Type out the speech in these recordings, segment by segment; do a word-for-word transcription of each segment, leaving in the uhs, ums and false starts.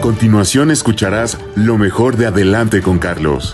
continuación escucharás lo mejor de Adelante con Carlos.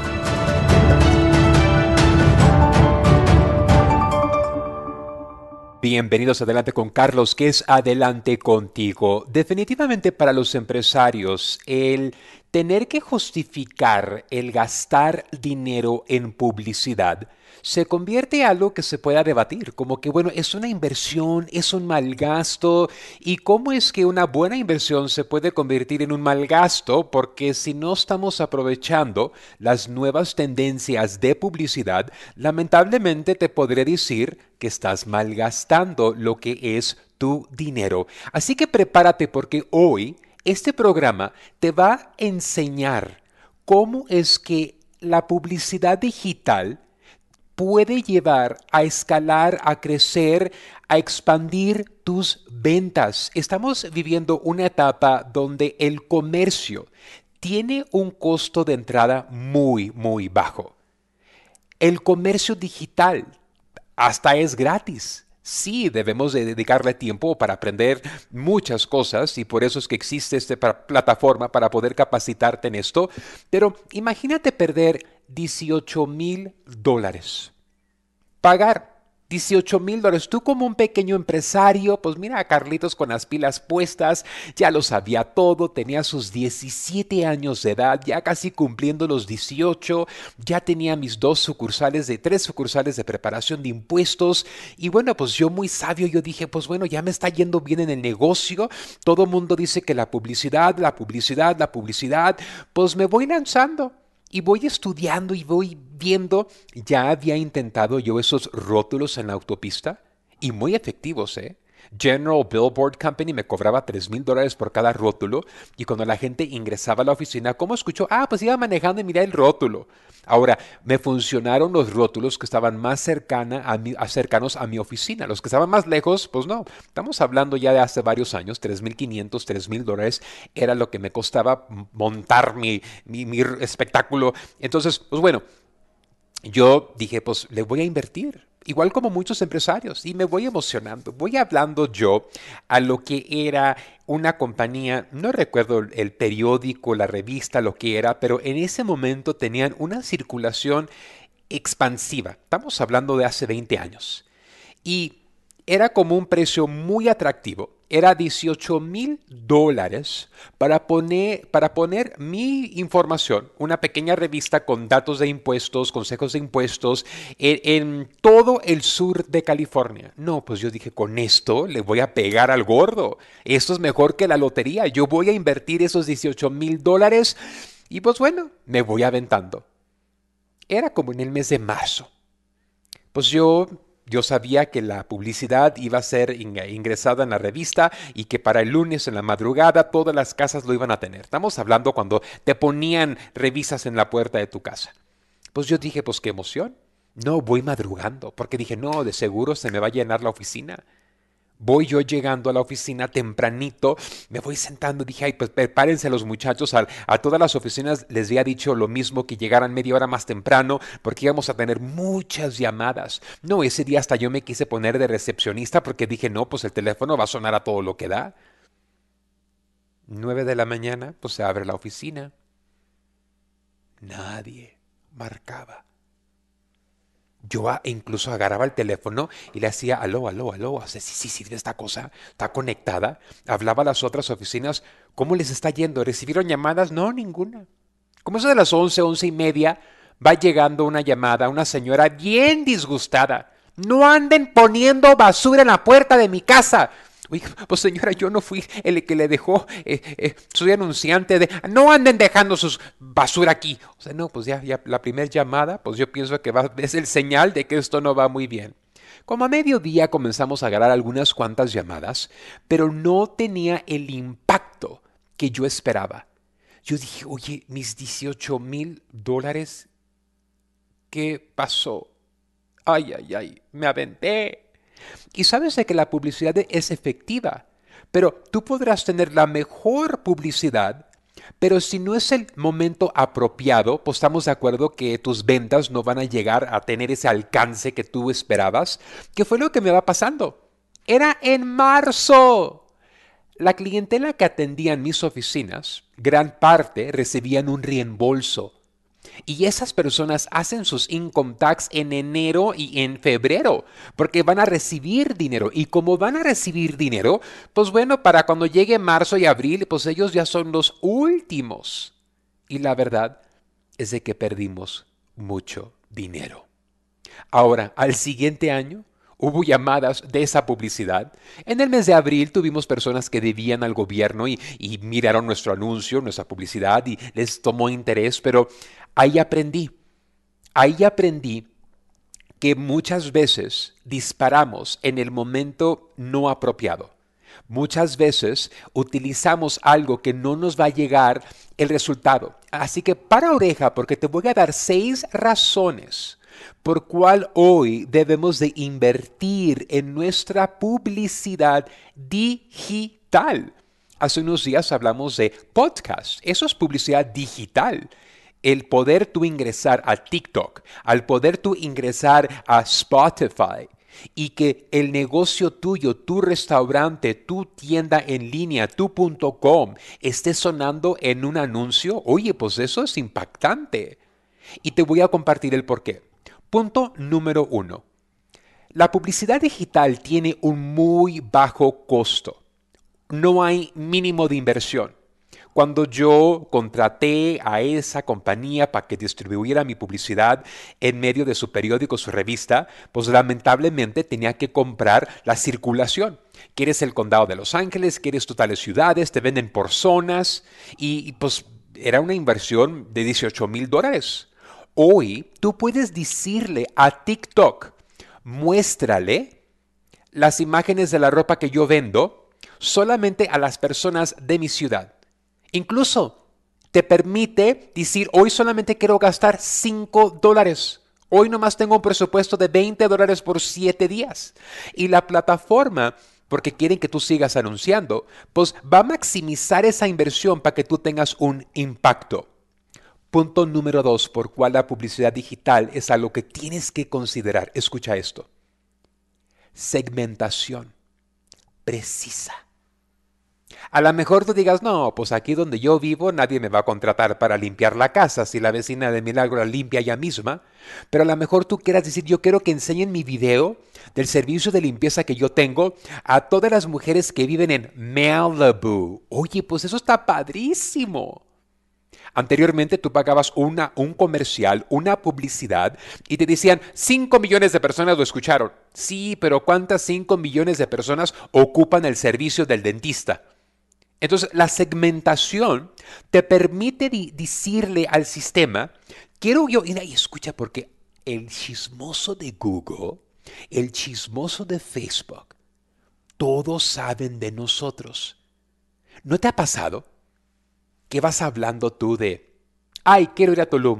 Bienvenidos a Adelante con Carlos, que es Adelante contigo. Definitivamente para los empresarios, el tener que justificar el gastar dinero en publicidad se convierte en algo que se pueda debatir, como que, bueno, es una inversión, es un mal gasto, y cómo es que una buena inversión se puede convertir en un mal gasto, porque si no estamos aprovechando las nuevas tendencias de publicidad, lamentablemente te podré decir que estás malgastando lo que es tu dinero. Así que prepárate porque hoy este programa te va a enseñar cómo es que la publicidad digital puede llevar a escalar, a crecer, a expandir tus ventas. Estamos viviendo una etapa donde el comercio tiene un costo de entrada muy, muy bajo. El comercio digital hasta es gratis. Sí, debemos de dedicarle tiempo para aprender muchas cosas y por eso es que existe esta plataforma para poder capacitarte en esto. Pero imagínate perder dieciocho mil dólares. Pagar dieciocho mil dólares. Tú como un pequeño empresario, pues mira a Carlitos con las pilas puestas, ya lo sabía todo, tenía sus diecisiete años de edad, ya casi cumpliendo los dieciocho, ya tenía mis dos sucursales, de tres sucursales de preparación de impuestos y bueno, pues yo muy sabio, yo dije, pues bueno, ya me está yendo bien en el negocio, todo mundo dice que la publicidad, la publicidad, la publicidad, pues me voy lanzando. Y voy estudiando y voy viendo, ya había intentado yo esos rótulos en la autopista y muy efectivos, ¿eh? General Billboard Company me cobraba tres mil dólares por cada rótulo y cuando la gente ingresaba a la oficina, ¿cómo escuchó? Ah, pues iba manejando y miré el rótulo. Ahora, me funcionaron los rótulos que estaban más cercana a mi, a cercanos a mi oficina. Los que estaban más lejos, pues no. Estamos hablando ya de hace varios años, tres mil quinientos, tres mil dólares era lo que me costaba montar mi, mi, mi espectáculo. Entonces, pues bueno, yo dije, pues le voy a invertir, igual como muchos empresarios, y me voy emocionando. Voy hablando yo a lo que era una compañía, no recuerdo el periódico, la revista, lo que era, pero en ese momento tenían una circulación expansiva. Estamos hablando de hace veinte años. Y era como un precio muy atractivo. Era dieciocho mil dólares para poner, para poner mi información, una pequeña revista con datos de impuestos, consejos de impuestos, en, en todo el sur de California. No, pues yo dije, con esto le voy a pegar al gordo. Esto es mejor que la lotería. Yo voy a invertir esos dieciocho mil dólares y pues bueno, me voy aventando. Era como en el mes de marzo. Pues yo... Yo sabía que la publicidad iba a ser ingresada en la revista y que para el lunes en la madrugada todas las casas lo iban a tener. Estamos hablando cuando te ponían revistas en la puerta de tu casa. Pues yo dije, pues qué emoción. No, voy madrugando, porque dije, no, de seguro se me va a llenar la oficina. Voy yo llegando a la oficina tempranito, me voy sentando, dije, ay, pues prepárense los muchachos, a, a todas las oficinas les había dicho lo mismo, que llegaran media hora más temprano, porque íbamos a tener muchas llamadas. No, ese día hasta yo me quise poner de recepcionista, porque dije, no, pues el teléfono va a sonar a todo lo que da. Nueve de la mañana, pues se abre la oficina. Nadie marcaba. Yo a, incluso agarraba el teléfono y le hacía aló, aló, aló. O sea, sí, sí, sirve esta cosa, está conectada. Hablaba a las otras oficinas, ¿cómo les está yendo? ¿Recibieron llamadas? No, ninguna. Como eso de las once, once y media, va llegando una llamada, una señora bien disgustada. No anden poniendo basura en la puerta de mi casa. Oye, pues señora, yo no fui el que le dejó, eh, eh, soy anunciante de... No anden dejando sus basura aquí. O sea, no, pues ya, ya la primera llamada, pues yo pienso que va, es el señal de que esto no va muy bien. Como a mediodía comenzamos a agarrar algunas cuantas llamadas, pero no tenía el impacto que yo esperaba. Yo dije, oye, mis dieciocho mil dólares, ¿qué pasó? Ay, ay, ay, me aventé. Y sabes de que la publicidad es efectiva, pero tú podrás tener la mejor publicidad, pero si no es el momento apropiado, pues estamos de acuerdo que tus ventas no van a llegar a tener ese alcance que tú esperabas. ¿Qué fue lo que me va pasando? Era en marzo. La clientela que atendía en mis oficinas, gran parte recibían un reembolso. Y esas personas hacen sus income tax en enero y en febrero, porque van a recibir dinero. Y como van a recibir dinero, pues bueno, para cuando llegue marzo y abril, pues ellos ya son los últimos. Y la verdad es de que perdimos mucho dinero. Ahora, al siguiente año, hubo llamadas de esa publicidad. En el mes de abril tuvimos personas que debían al gobierno y, y miraron nuestro anuncio, nuestra publicidad y les tomó interés, pero ahí aprendí, ahí aprendí que muchas veces disparamos en el momento no apropiado. Muchas veces utilizamos algo que no nos va a llegar el resultado. Así que para oreja, porque te voy a dar seis razones por cual hoy debemos de invertir en nuestra publicidad digital. Hace unos días hablamos de podcast. Eso es publicidad digital. El poder tú ingresar a TikTok, al poder tú ingresar a Spotify y que el negocio tuyo, tu restaurante, tu tienda en línea, tu punto com, esté sonando en un anuncio, oye, pues eso es impactante. Y te voy a compartir el porqué. Punto número uno. La publicidad digital tiene un muy bajo costo. No hay mínimo de inversión. Cuando yo contraté a esa compañía para que distribuyera mi publicidad en medio de su periódico, su revista, pues lamentablemente tenía que comprar la circulación. ¿Quieres el condado de Los Ángeles? ¿Quieres totales ciudades? Te venden por zonas y, y pues era una inversión de dieciocho mil dólares. Hoy tú puedes decirle a TikTok, muéstrale las imágenes de la ropa que yo vendo solamente a las personas de mi ciudad. Incluso te permite decir, hoy solamente quiero gastar cinco dólares. Hoy nomás tengo un presupuesto de veinte dólares por siete días. Y la plataforma, porque quieren que tú sigas anunciando, pues va a maximizar esa inversión para que tú tengas un impacto. Punto número dos, por cuál la publicidad digital es algo que tienes que considerar. Escucha esto. Segmentación precisa. A lo mejor tú digas, no, pues aquí donde yo vivo nadie me va a contratar para limpiar la casa si la vecina de milagro la limpia ella misma. Pero a lo mejor tú quieras decir, yo quiero que enseñen mi video del servicio de limpieza que yo tengo a todas las mujeres que viven en Malibu. Oye, pues eso está padrísimo. Anteriormente tú pagabas una, un comercial, una publicidad y te decían cinco millones de personas lo escucharon. Sí, pero ¿cuántas cinco millones de personas ocupan el servicio del dentista? Entonces, la segmentación te permite di- decirle al sistema, quiero yo, y escucha, porque el chismoso de Google, el chismoso de Facebook, todos saben de nosotros. ¿No te ha pasado que vas hablando tú de, ay, quiero ir a Tulum?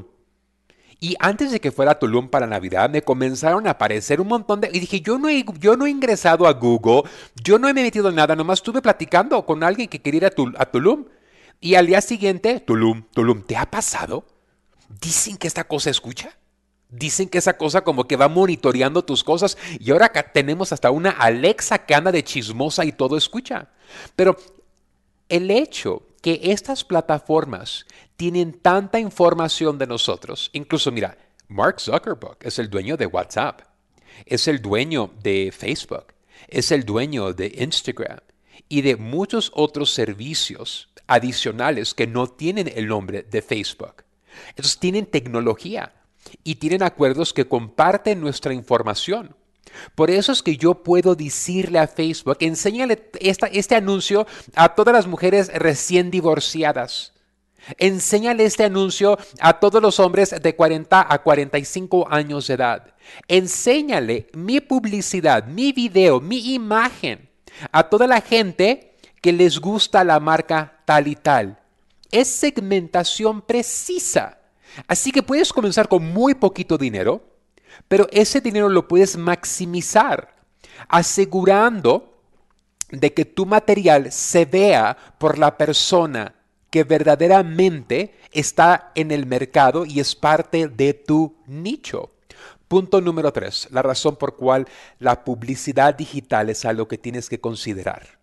Y antes de que fuera a Tulum para Navidad, me comenzaron a aparecer un montón de... Y dije, yo no he, yo no he ingresado a Google, yo no he metido nada, nomás estuve platicando con alguien que quería ir a, Tul- a Tulum. Y al día siguiente, Tulum, Tulum, ¿te ha pasado? Dicen que esta cosa escucha. Dicen que esa cosa como que va monitoreando tus cosas. Y ahora acá tenemos hasta una Alexa que anda de chismosa y todo escucha. Pero el hecho que estas plataformas tienen tanta información de nosotros, incluso mira, Mark Zuckerberg es el dueño de WhatsApp, es el dueño de Facebook, es el dueño de Instagram y de muchos otros servicios adicionales que no tienen el nombre de Facebook. Entonces tienen tecnología y tienen acuerdos que comparten nuestra información. Por eso es que yo puedo decirle a Facebook, enséñale esta, este anuncio a todas las mujeres recién divorciadas. Enséñale este anuncio a todos los hombres de cuarenta a cuarenta y cinco años de edad. Enséñale mi publicidad, mi video, mi imagen a toda la gente que les gusta la marca tal y tal. Es segmentación precisa. Así que puedes comenzar con muy poquito dinero, pero ese dinero lo puedes maximizar, asegurando de que tu material se vea por la persona que verdaderamente está en el mercado y es parte de tu nicho. Punto número tres, la razón por cual la publicidad digital es algo que tienes que considerar.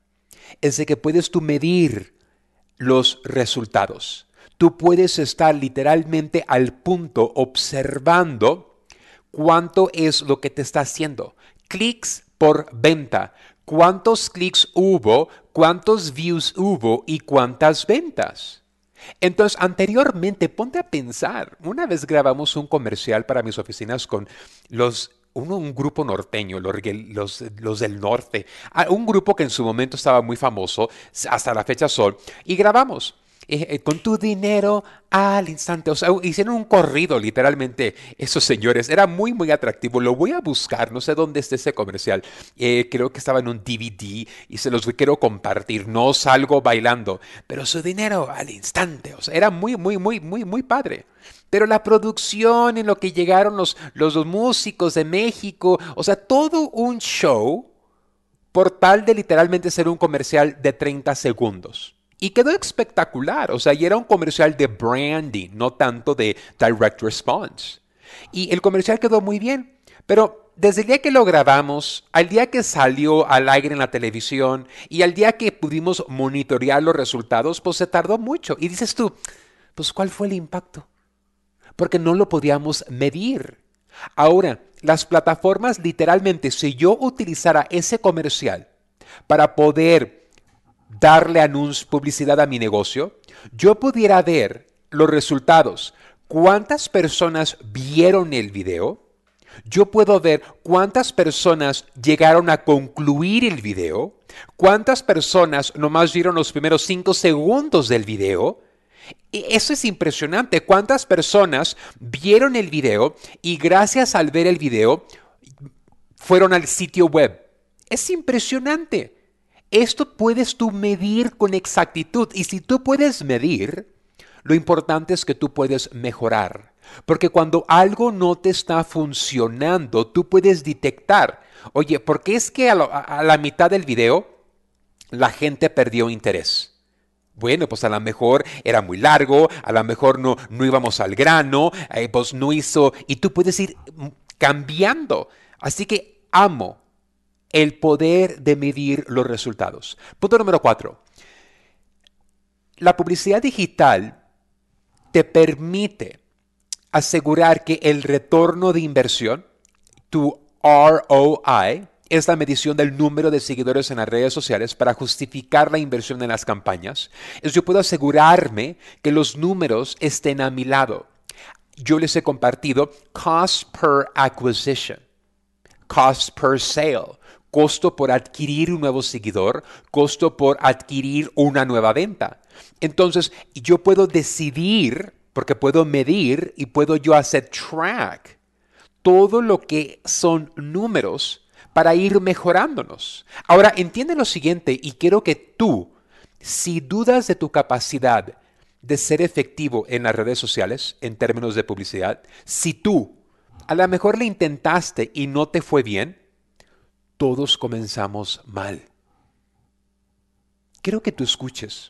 es de que puedes tú medir los resultados. Tú puedes estar literalmente al punto observando cuánto es lo que te está haciendo. Clics por venta. ¿Cuántos clics hubo? ¿Cuántos views hubo? ¿Y cuántas ventas? Entonces, anteriormente, ponte a pensar. Una vez grabamos un comercial para mis oficinas con los un, un grupo norteño, los, los, los del norte, ah, un grupo que en su momento estaba muy famoso, hasta la fecha son, y grabamos. Eh, eh, con tu dinero al instante. O sea, hicieron un corrido literalmente esos señores. Era muy, muy atractivo. Lo voy a buscar. No sé dónde está ese comercial. Eh, creo que estaba en un D V D y se los quiero compartir. No salgo bailando, pero su dinero al instante. O sea, era muy, muy, muy, muy, muy padre. Pero la producción, en lo que llegaron los, los, los músicos de México, o sea, todo un show por tal de literalmente ser un comercial de treinta segundos. Y quedó espectacular, o sea, y era un comercial de branding, no tanto de direct response. Y el comercial quedó muy bien, pero desde el día que lo grabamos, al día que salió al aire en la televisión y al día que pudimos monitorear los resultados, pues se tardó mucho. Y dices tú, pues ¿cuál fue el impacto? Porque no lo podíamos medir. Ahora, las plataformas literalmente, si yo utilizara ese comercial para poder darle anuncio, publicidad a mi negocio, yo pudiera ver los resultados. ¿Cuántas personas vieron el video? Yo puedo ver cuántas personas llegaron a concluir el video, cuántas personas nomás vieron los primeros cinco segundos del video. Y eso es impresionante. ¿Cuántas personas vieron el video y gracias al ver el video fueron al sitio web? Es impresionante. Esto puedes tú medir con exactitud. Y si tú puedes medir, lo importante es que tú puedes mejorar. Porque cuando algo no te está funcionando, tú puedes detectar, oye, ¿por qué es que a, lo, a la mitad del video la gente perdió interés? Bueno, pues a lo mejor era muy largo, a lo mejor no, no íbamos al grano, eh, pues no hizo, y tú puedes ir cambiando. Así que amo el poder de medir los resultados. Punto número cuatro. La publicidad digital te permite asegurar que el retorno de inversión, tu R O I, es la medición del número de seguidores en las redes sociales para justificar la inversión en las campañas. Es yo puedo asegurarme que los números estén a mi lado. Yo les he compartido cost per acquisition, cost per sale, costo por adquirir un nuevo seguidor, costo por adquirir una nueva venta. Entonces, yo puedo decidir, porque puedo medir y puedo yo hacer track todo lo que son números para ir mejorándonos. Ahora, entiende lo siguiente y quiero que tú, si dudas de tu capacidad de ser efectivo en las redes sociales en términos de publicidad, si tú a lo mejor le intentaste y no te fue bien, todos comenzamos mal. Quiero que tú escuches.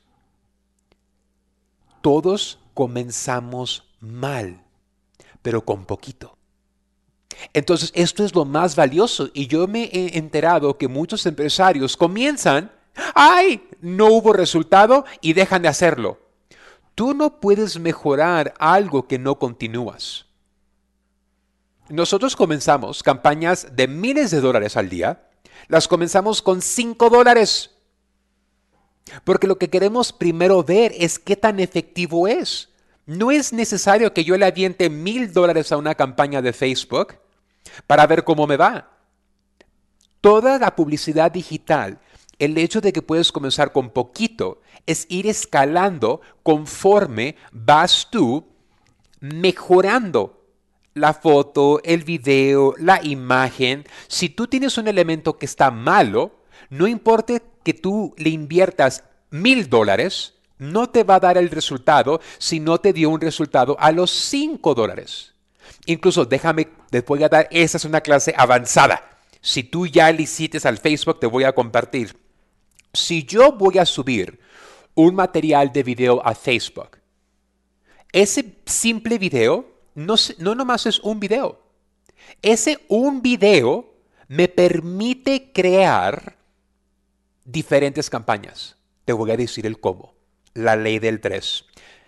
Todos comenzamos mal, pero con poquito. Entonces, esto es lo más valioso y yo me he enterado que muchos empresarios comienzan, ¡ay! No hubo resultado y dejan de hacerlo. Tú no puedes mejorar algo que no continúas. Nosotros comenzamos campañas de miles de dólares al día, las comenzamos con cinco dólares. Porque lo que queremos primero ver es qué tan efectivo es. No es necesario que yo le aviente mil dólares a una campaña de Facebook para ver cómo me va. Toda la publicidad digital, el hecho de que puedes comenzar con poquito, es ir escalando conforme vas tú mejorando la foto, el video, la imagen. Si tú tienes un elemento que está malo, no importa que tú le inviertas mil dólares, no te va a dar el resultado si no te dio un resultado a los cinco dólares. Incluso déjame, te voy a dar, esa es una clase avanzada. Si tú ya le hiciste al Facebook, te voy a compartir. Si yo voy a subir un material de video a Facebook, ese simple video no, no nomás es un video. Ese un video me permite crear diferentes campañas. Te voy a decir el cómo. La ley del tres.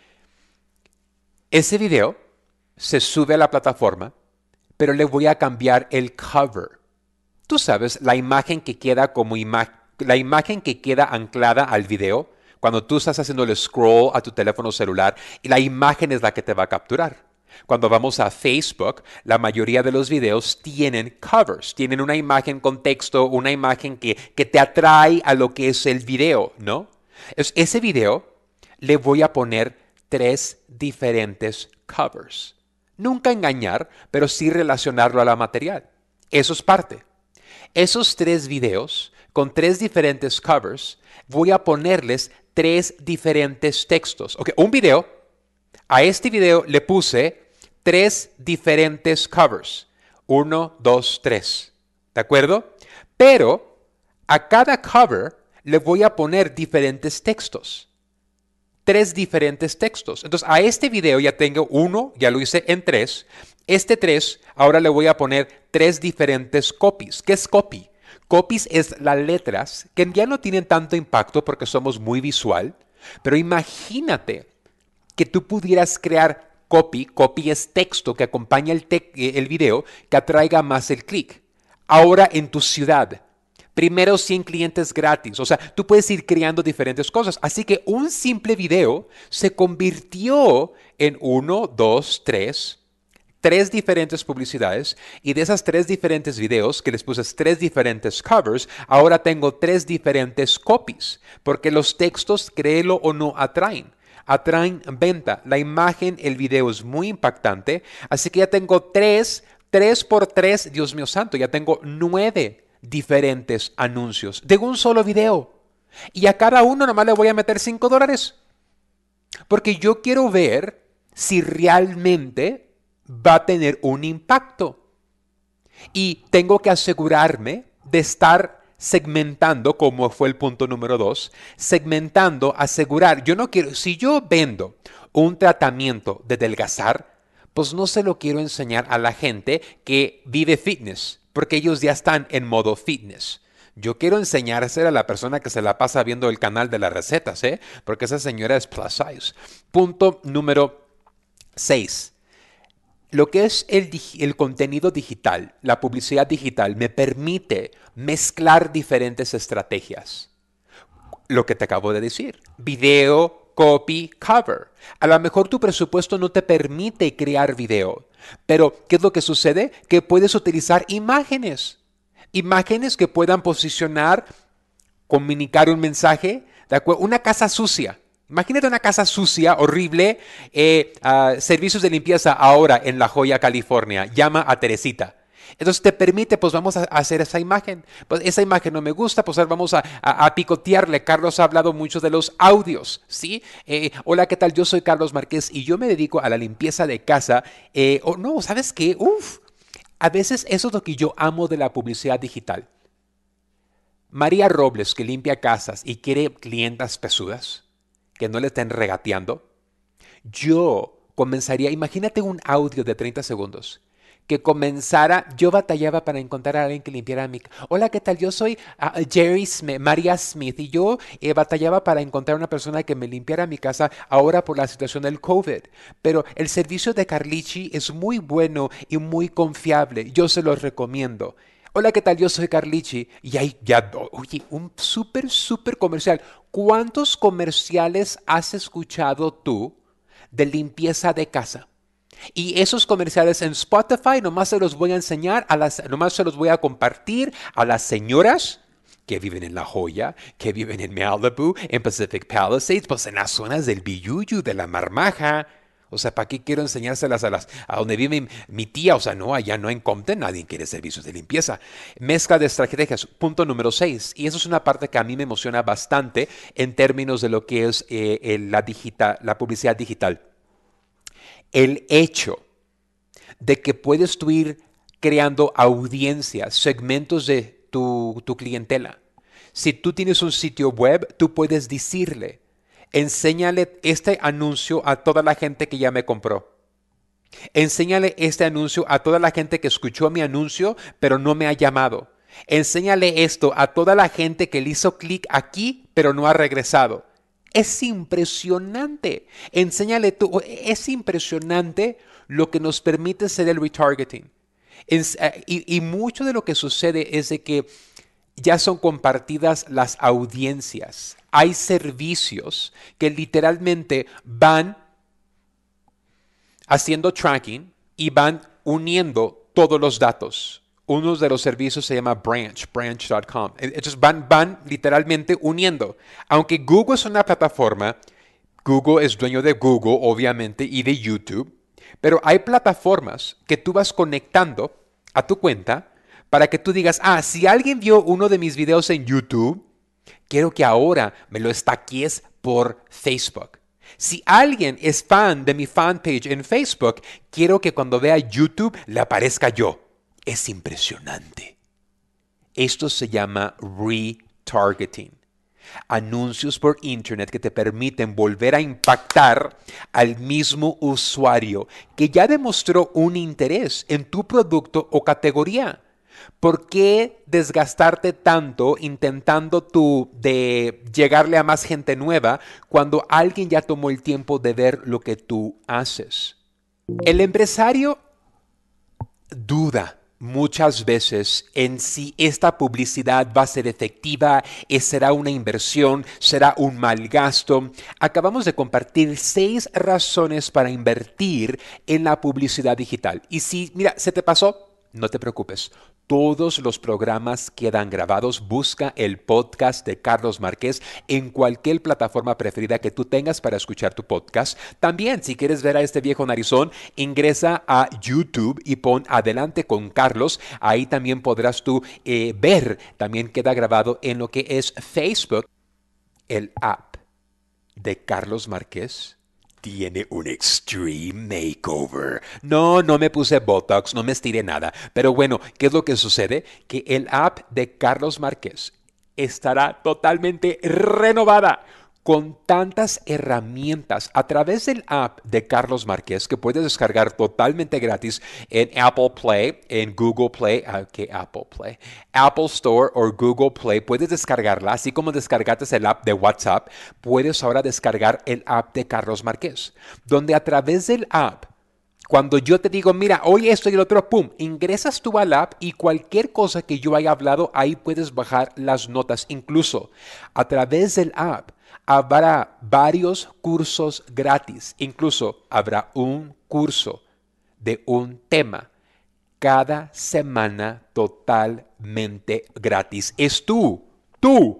Ese video se sube a la plataforma, pero le voy a cambiar el cover. Tú sabes, la imagen que queda como imagen, la imagen que queda anclada al video, cuando tú estás haciendo el scroll a tu teléfono celular, y la imagen es la que te va a capturar. Cuando vamos a Facebook, la mayoría de los videos tienen covers, tienen una imagen con texto, una imagen que, que te atrae a lo que es el video, ¿no? Es, ese video le voy a poner tres diferentes covers. Nunca engañar, pero sí relacionarlo a la material. Eso es parte. Esos tres videos, con tres diferentes covers, voy a ponerles tres diferentes textos. Ok, un video, a este video le puse tres diferentes covers. Uno, dos, tres. ¿De acuerdo? Pero a cada cover le voy a poner diferentes textos. Tres diferentes textos. Entonces, a este video ya tengo uno, ya lo hice en tres. Este tres, ahora le voy a poner tres diferentes copies. ¿Qué es copy? Copies es las letras que ya no tienen tanto impacto porque somos muy visual, pero imagínate que tú pudieras crear copy, copy es texto que acompaña el, te el video, que atraiga más el clic. Ahora en tu ciudad, primero cien clientes gratis. O sea, tú puedes ir creando diferentes cosas. Así que un simple video se convirtió en uno, dos, tres, tres diferentes publicidades. Y de esas tres diferentes videos, que les puse tres diferentes covers, ahora tengo tres diferentes copies. Porque los textos, créelo o no, atraen. Atraen venta. La imagen, el video es muy impactante. Así que ya tengo tres, tres por tres, Dios mío santo, ya tengo nueve diferentes anuncios de un solo video. Y a cada uno nomás le voy a meter cinco dólares. Porque yo quiero ver si realmente va a tener un impacto. Y tengo que asegurarme de estar segmentando, como fue el punto número dos, segmentando, asegurar. Yo no quiero, si yo vendo un tratamiento de adelgazar, pues no se lo quiero enseñar a la gente que vive fitness, porque ellos ya están en modo fitness. Yo quiero enseñárselo a la persona que se la pasa viendo el canal de las recetas, ¿eh? Porque esa señora es plus size. Punto número seis. Lo que es el, el contenido digital, la publicidad digital, me permite mezclar diferentes estrategias. Lo que te acabo de decir. Video, copy, cover. A lo mejor tu presupuesto no te permite crear video. Pero, ¿qué es lo que sucede? Que puedes utilizar imágenes. Imágenes que puedan posicionar, comunicar un mensaje. ¿De acuerdo? Una casa sucia. Imagínate una casa sucia, horrible, eh, uh, servicios de limpieza ahora en La Joya, California. Llama a Teresita. Entonces te permite, pues vamos a hacer esa imagen. Pues esa imagen no me gusta, pues vamos a, a, a picotearle. Carlos ha hablado mucho de los audios, ¿sí? Eh, hola, ¿qué tal? Yo soy Carlos Márquez y yo me dedico a la limpieza de casa. Eh, oh, no, ¿sabes qué? Uf, a veces eso es lo que yo amo de la publicidad digital. María Robles, que limpia casas y quiere clientas pesudas, que no le estén regateando, yo comenzaría, imagínate un audio de treinta segundos, que comenzara, yo batallaba para encontrar a alguien que limpiara mi casa. Hola, ¿qué tal? Yo soy uh, Jerry Smith, María Smith, y yo eh, batallaba para encontrar una persona que me limpiara mi casa ahora por la situación del COVID. Pero el servicio de Carlichi es muy bueno y muy confiable. Yo se los recomiendo. Hola, ¿qué tal? Yo soy Carlichi. Y ahí ya, oye, un súper, súper comercial. ¿Cuántos comerciales has escuchado tú de limpieza de casa? Y esos comerciales en Spotify nomás se los voy a enseñar, a las, nomás se los voy a compartir a las señoras que viven en La Joya, que viven en Malibu, en Pacific Palisades, pues en las zonas del Biyuyu, de la Marmaja. O sea, ¿para qué quiero enseñárselas a las a donde vive mi, mi tía? O sea, no, allá no en Compton nadie quiere servicios de limpieza. Mezcla de estrategias, punto número seis. Y eso es una parte que a mí me emociona bastante en términos de lo que es eh, el, la, digital, la publicidad digital. El hecho de que puedes tú ir creando audiencias, segmentos de tu, tu clientela. Si tú tienes un sitio web, tú puedes decirle, enséñale este anuncio a toda la gente que ya me compró. Enséñale este anuncio a toda la gente que escuchó mi anuncio, pero no me ha llamado. Enséñale esto a toda la gente que le hizo clic aquí, pero no ha regresado. Es impresionante. Enséñale tú. Es impresionante lo que nos permite hacer el retargeting. Es, eh, y, y mucho de lo que sucede es de que ya son compartidas las audiencias. Hay servicios que literalmente van haciendo tracking y van uniendo todos los datos. Uno de los servicios se llama Branch, branch punto com. Entonces van, van literalmente uniendo. Aunque Google es una plataforma, Google es dueño de Google, obviamente, y de YouTube, pero hay plataformas que tú vas conectando a tu cuenta para que tú digas, ah, si alguien vio uno de mis videos en YouTube, quiero que ahora me lo estaquies por Facebook. Si alguien es fan de mi fanpage en Facebook, quiero que cuando vea YouTube le aparezca yo. Es impresionante. Esto se llama retargeting. Anuncios por internet que te permiten volver a impactar al mismo usuario que ya demostró un interés en tu producto o categoría. ¿Por qué desgastarte tanto intentando tú de llegarle a más gente nueva cuando alguien ya tomó el tiempo de ver lo que tú haces? El empresario duda muchas veces en si esta publicidad va a ser efectiva, será una inversión, será un mal gasto. Acabamos de compartir seis razones para invertir en la publicidad digital. Y si, mira, se te pasó, no te preocupes. Todos los programas quedan grabados. Busca el podcast de Carlos Márquez en cualquier plataforma preferida que tú tengas para escuchar tu podcast. También, si quieres ver a este viejo narizón, ingresa a YouTube y pon Adelante con Carlos. Ahí también podrás tú eh, ver. También queda grabado en lo que es Facebook. El app de Carlos Márquez tiene un extreme makeover. No, no me puse Botox, no me estiré nada. Pero bueno, ¿qué es lo que sucede? Que el app de Carlos Márquez estará totalmente renovada con tantas herramientas a través del app de Carlos Márquez que puedes descargar totalmente gratis en Apple Play, en Google Play, uh, ¿qué Apple Play? Apple Store o Google Play. Puedes descargarla, así como descargaste el app de WhatsApp, puedes ahora descargar el app de Carlos Márquez, donde a través del app, cuando yo te digo, mira, oye esto y el otro, pum, ingresas tú al app y cualquier cosa que yo haya hablado, ahí puedes bajar las notas. Incluso a través del app habrá varios cursos gratis. Incluso habrá un curso de un tema cada semana totalmente gratis. Es tú, tú,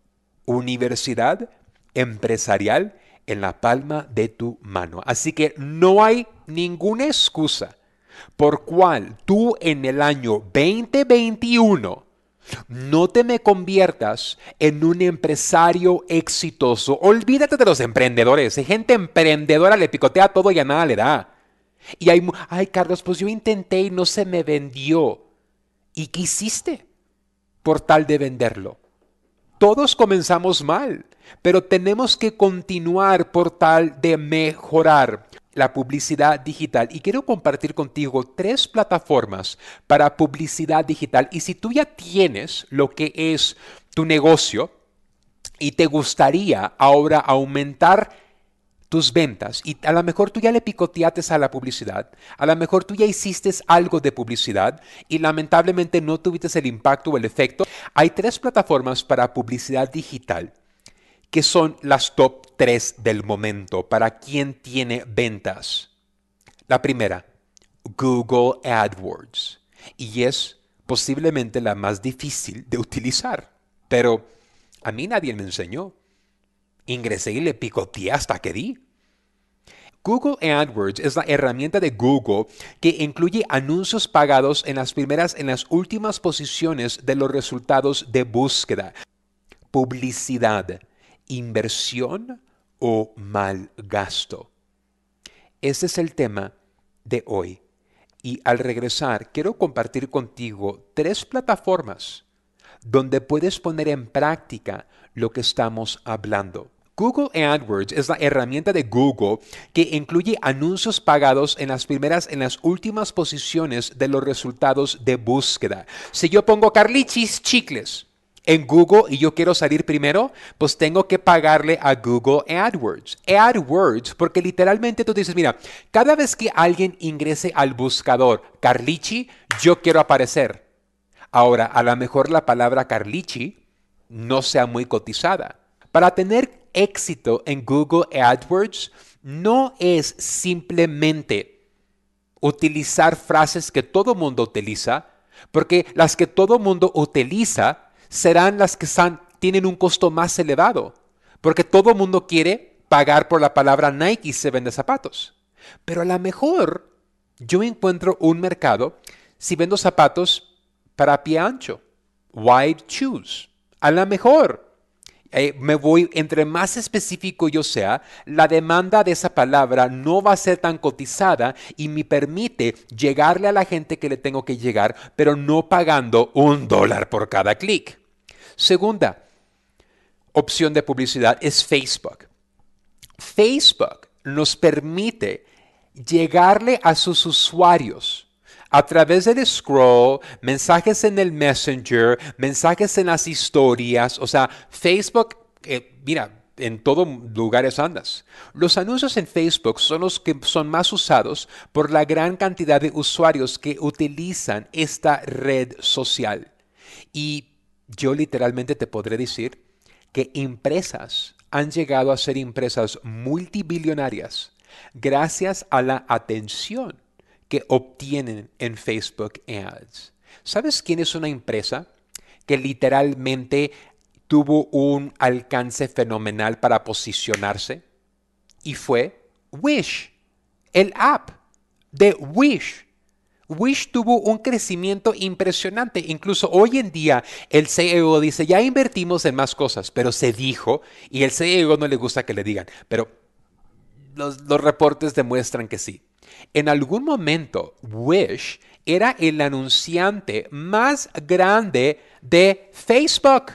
universidad empresarial en la palma de tu mano. Así que no hay ninguna excusa por cual tú en el año veinte veintiuno no te me conviertas en un empresario exitoso. Olvídate de los emprendedores. Gente emprendedora le picotea todo y a nada le da. Y hay, ay Carlos, pues yo intenté y no se me vendió. ¿Y qué hiciste por tal de venderlo? Todos comenzamos mal, pero tenemos que continuar por tal de mejorar la publicidad digital. Y quiero compartir contigo tres plataformas para publicidad digital. Y si tú ya tienes lo que es tu negocio y te gustaría ahora aumentar tus ventas y a lo mejor tú ya le picoteaste a la publicidad, a lo mejor tú ya hiciste algo de publicidad y lamentablemente no tuviste el impacto o el efecto, hay tres plataformas para publicidad digital que son las top tres del momento para quien tiene ventas. La primera, Google AdWords, y es posiblemente la más difícil de utilizar, pero a mí nadie me enseñó. Ingresé y le picoteé hasta que di. Google AdWords es la herramienta de Google que incluye anuncios pagados en las primeras, en las últimas posiciones de los resultados de búsqueda. Publicidad, inversión o mal gasto. Ese es el tema de hoy. Y al regresar, quiero compartir contigo tres plataformas donde puedes poner en práctica lo que estamos hablando. Google AdWords es la herramienta de Google que incluye anuncios pagados en las primeras, en las últimas posiciones de los resultados de búsqueda. Si yo pongo Carlichis Chicles en Google y yo quiero salir primero, pues tengo que pagarle a Google AdWords. AdWords, porque literalmente tú dices, mira, cada vez que alguien ingrese al buscador Carlichi, yo quiero aparecer. Ahora, a lo mejor la palabra Carlichi no sea muy cotizada. Para tener éxito en Google AdWords, no es simplemente utilizar frases que todo mundo utiliza, porque las que todo mundo utiliza serán las que están, tienen un costo más elevado, porque todo mundo quiere pagar por la palabra Nike y se vende zapatos. Pero a lo mejor yo encuentro un mercado si vendo zapatos para pie ancho, wide shoes. A lo mejor eh, me voy, entre más específico yo sea, la demanda de esa palabra no va a ser tan cotizada y me permite llegarle a la gente que le tengo que llegar, pero no pagando un dólar por cada clic. Segunda opción de publicidad es Facebook. Facebook nos permite llegarle a sus usuarios a través del scroll, mensajes en el Messenger, mensajes en las historias. O sea, Facebook, eh, mira, en todos lugares andas. Los anuncios en Facebook son los que son más usados por la gran cantidad de usuarios que utilizan esta red social. Y yo literalmente te podré decir que empresas han llegado a ser empresas multibillonarias gracias a la atención que obtienen en Facebook Ads. ¿Sabes quién es una empresa que literalmente tuvo un alcance fenomenal para posicionarse? Y fue Wish, el app de Wish. Wish tuvo un crecimiento impresionante. Incluso hoy en día el C E O dice, ya invertimos en más cosas, pero se dijo, y el C E O no le gusta que le digan, pero los, los reportes demuestran que sí. En algún momento, Wish era el anunciante más grande de Facebook.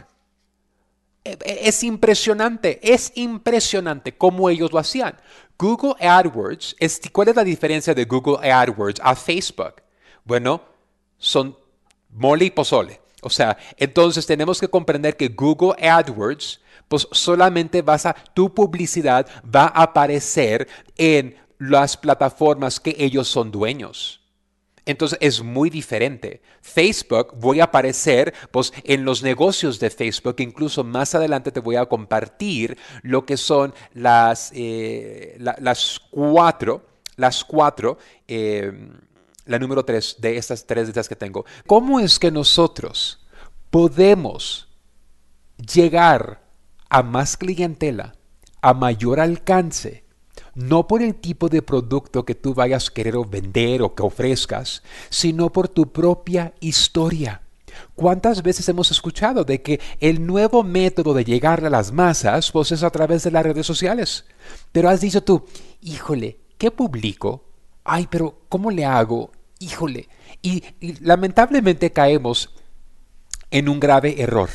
Es impresionante, es impresionante cómo ellos lo hacían. Google AdWords, es, ¿cuál es la diferencia de Google AdWords a Facebook? Bueno, son mole y pozole. O sea, entonces tenemos que comprender que Google AdWords, pues solamente vas a, tu publicidad va a aparecer en las plataformas que ellos son dueños. Entonces es muy diferente. Facebook, voy a aparecer pues, en los negocios de Facebook. Incluso más adelante te voy a compartir lo que son las, eh, la, las cuatro, las cuatro, eh, la número tres de estas tres listas que tengo. ¿Cómo es que nosotros podemos llegar a más clientela, a mayor alcance? No por el tipo de producto que tú vayas a querer vender o que ofrezcas, sino por tu propia historia. ¿Cuántas veces hemos escuchado de que el nuevo método de llegarle a las masas pues es a través de las redes sociales? Pero has dicho tú, híjole, ¿qué publico? Ay, pero ¿cómo le hago? Híjole. Y, y lamentablemente caemos en un grave error.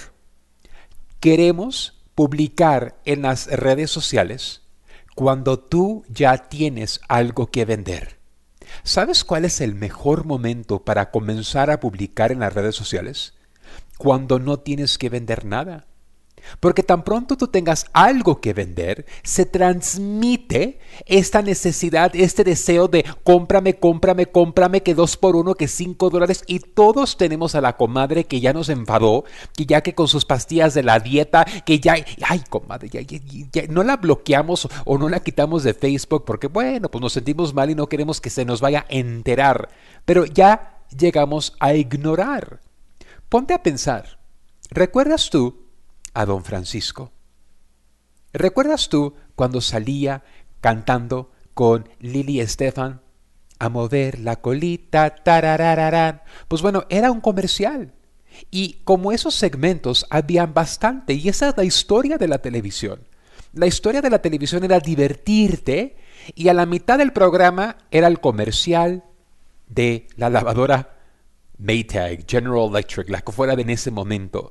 Queremos publicar en las redes sociales cuando tú ya tienes algo que vender. ¿Sabes cuál es el mejor momento para comenzar a publicar en las redes sociales? Cuando no tienes que vender nada. Porque tan pronto tú tengas algo que vender, se transmite esta necesidad, este deseo de cómprame, cómprame, cómprame, que dos por uno, que cinco dólares. Y todos tenemos a la comadre que ya nos enfadó, que ya que con sus pastillas de la dieta, que ya, ay comadre, ya, ya, ya no la bloqueamos o no la quitamos de Facebook porque bueno, pues nos sentimos mal y no queremos que se nos vaya a enterar. Pero ya llegamos a ignorar. Ponte a pensar, ¿recuerdas tú a Don Francisco? ¿Recuerdas tú cuando salía cantando con Lili Estefan? A mover la colita, tararararán. Pues bueno, era un comercial. Y como esos segmentos habían bastante, y esa es la historia de la televisión. La historia de la televisión era divertirte, y a la mitad del programa era el comercial de la lavadora Maytag, General Electric, la que fuera de en ese momento.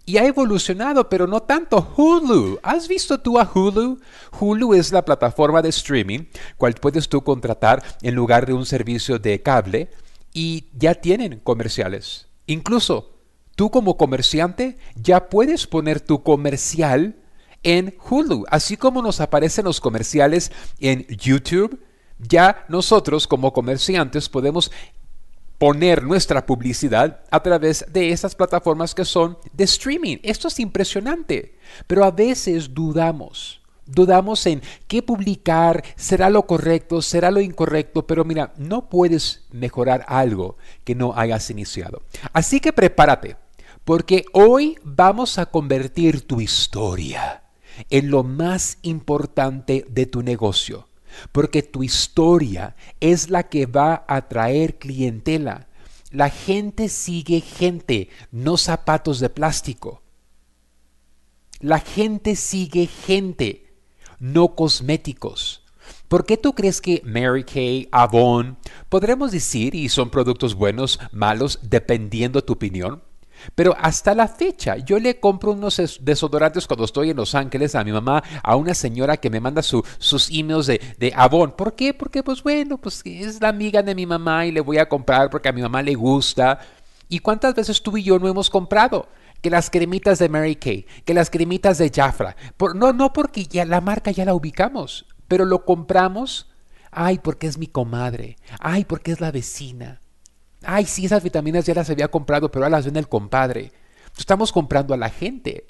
Y ha evolucionado, pero no tanto. Hulu. ¿Has visto tú a Hulu? Hulu es la plataforma de streaming, cual puedes tú contratar en lugar de un servicio de cable y ya tienen comerciales. Incluso tú como comerciante ya puedes poner tu comercial en Hulu. Así como nos aparecen los comerciales en YouTube, ya nosotros como comerciantes podemos poner nuestra publicidad a través de esas plataformas que son de streaming. Esto es impresionante, pero a veces dudamos. Dudamos en qué publicar, será lo correcto, será lo incorrecto, pero mira, no puedes mejorar algo que no hayas iniciado. Así que prepárate, porque hoy vamos a convertir tu historia en lo más importante de tu negocio. Porque tu historia es la que va a atraer clientela. La gente sigue gente, no zapatos de plástico. La gente sigue gente, no cosméticos. ¿Por qué tú crees que Mary Kay, Avon, podremos decir, y son productos buenos, malos, dependiendo tu opinión? Pero hasta la fecha, yo le compro unos desodorantes cuando estoy en Los Ángeles a mi mamá, a una señora que me manda su, sus emails de, de Avon. ¿Por qué? Porque pues bueno, pues es la amiga de mi mamá y le voy a comprar porque a mi mamá le gusta. ¿Y cuántas veces tú y yo no hemos comprado? Que las cremitas de Mary Kay, que las cremitas de Jafra. Por, no, no porque ya la marca ya la ubicamos, pero lo compramos. Ay, porque es mi comadre. Ay, porque es la vecina. Ay, sí, esas vitaminas ya las había comprado, pero ahora las vende el compadre. Estamos comprando a la gente.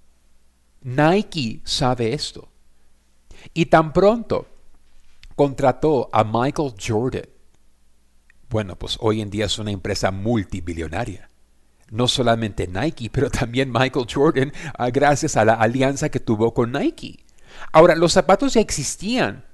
Nike sabe esto. Y tan pronto contrató a Michael Jordan. Bueno, pues hoy en día es una empresa multibillonaria. No solamente Nike, pero también Michael Jordan, ah, gracias a la alianza que tuvo con Nike. Ahora, los zapatos ya existían,